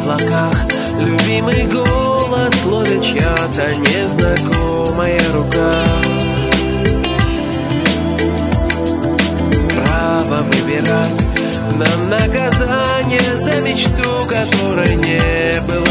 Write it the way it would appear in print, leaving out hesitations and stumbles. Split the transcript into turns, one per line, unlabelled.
облаках любимый голос ловит чья-то незнакомая рука. Право выбирать нам наказание за мечту, которой не было